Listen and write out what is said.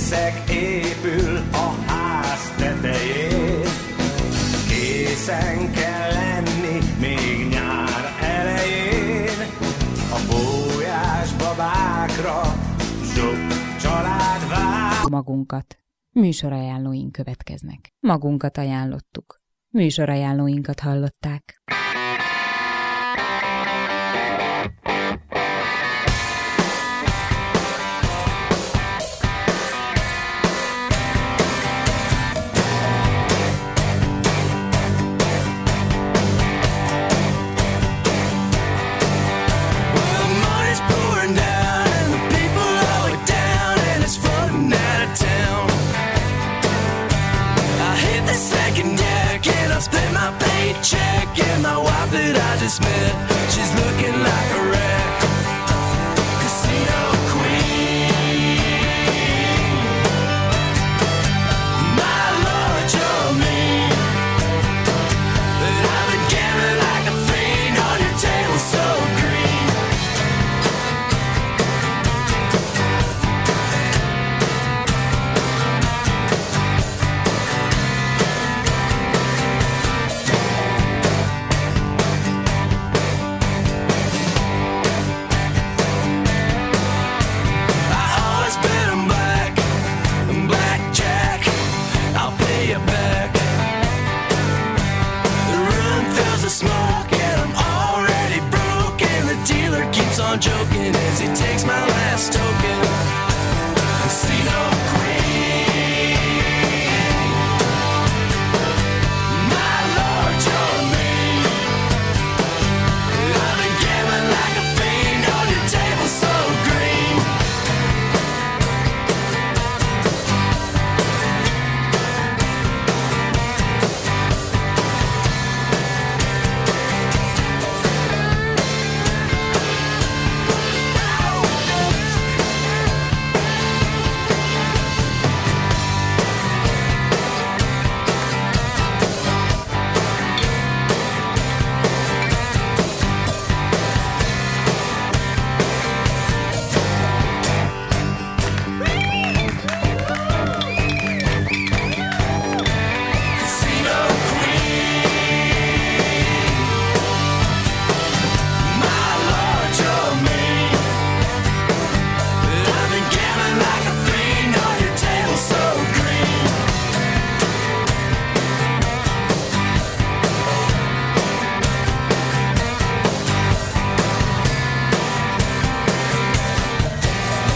fészek épül a ház tetején. Készen kell lenni még nyár elején. A bójás babákra sok család vár. Magunkat. Műsorajánlóink következnek. Magunkat ajánlottuk. Műsorajánlóinkat hallották. Split my paycheck and my wife that I just met, she's looking like a wreck.